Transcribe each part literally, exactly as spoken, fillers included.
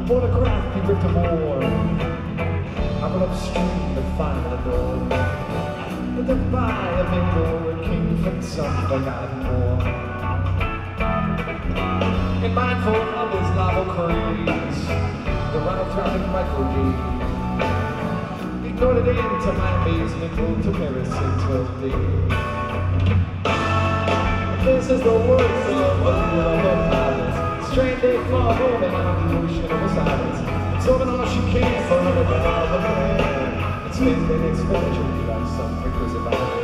photograph be ripped of war. I went upstream to find the door. But then by a mingle king from some forgotten war. And mindful of his novel craze, the round-traffic Michael G. Ignored it into my amazement, moved to Paris in twelve days. This is the words of a pilot, stranded far over on the ocean of silence. Solving all she can for the love of man. It's been an expenditure like some reclusive eyes.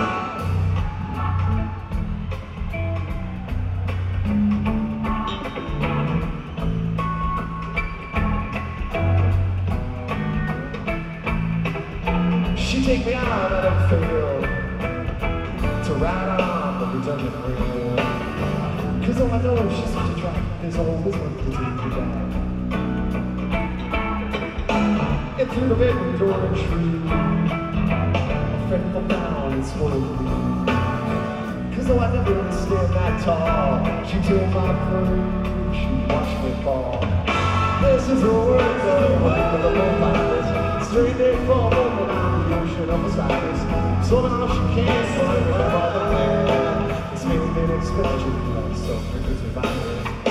She take me out at a field to ride on the redundant rail. Cause though I know she's such a trap, there's always one to take me back. And through the bedroom door and tree, a fretful down and spoiled me. Cause though I never understand that tall, she took my fruit, she watched me fall. This is the words of one of the vampires, stranded for a moment on the ocean of Osiris. Solving all she can for the love of man. It's made an expenditure like some reclusive eyes.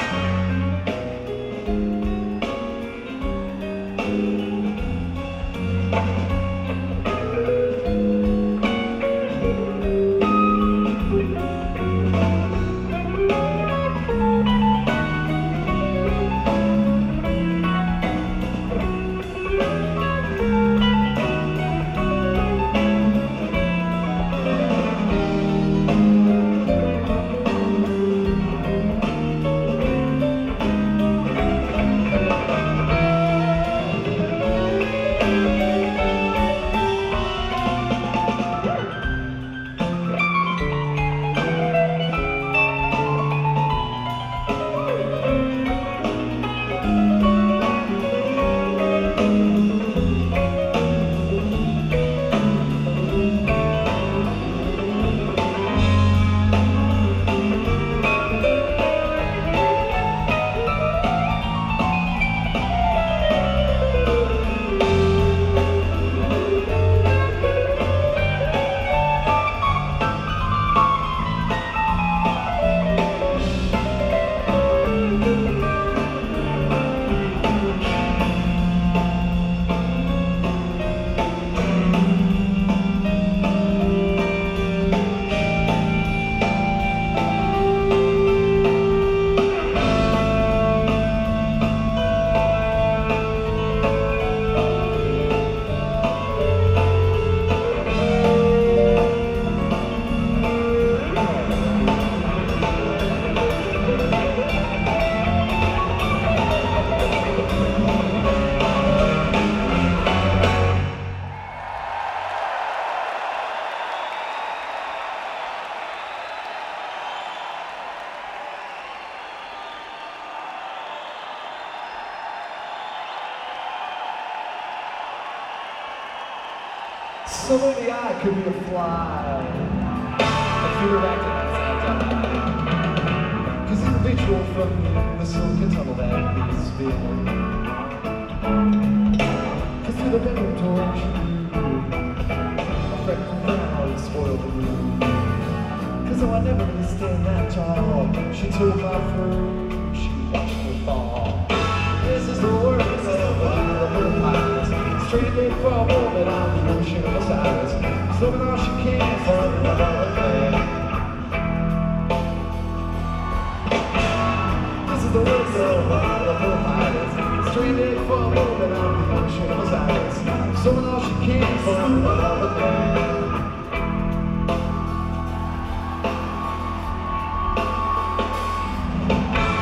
So maybe I could be a fly, a fear acting outside time. Cause the individual from the Silicon Tunnel that is been. Cause through the bedroom door she grew, a fretful frown spoiled the room. Cause though I never really stand that tall, she took my fruit, she watched me fall. This is the words of a vampires, stranded for a moment on the ocean of Osiris, slowing all she can for the love of man. This is the words of a vampires, stranded for a moment on the ocean of Osiris, slowing all she can for the love of man.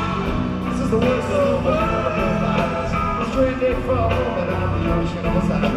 This is the words of a vampires, stranded for a moment on the ocean of Osiris.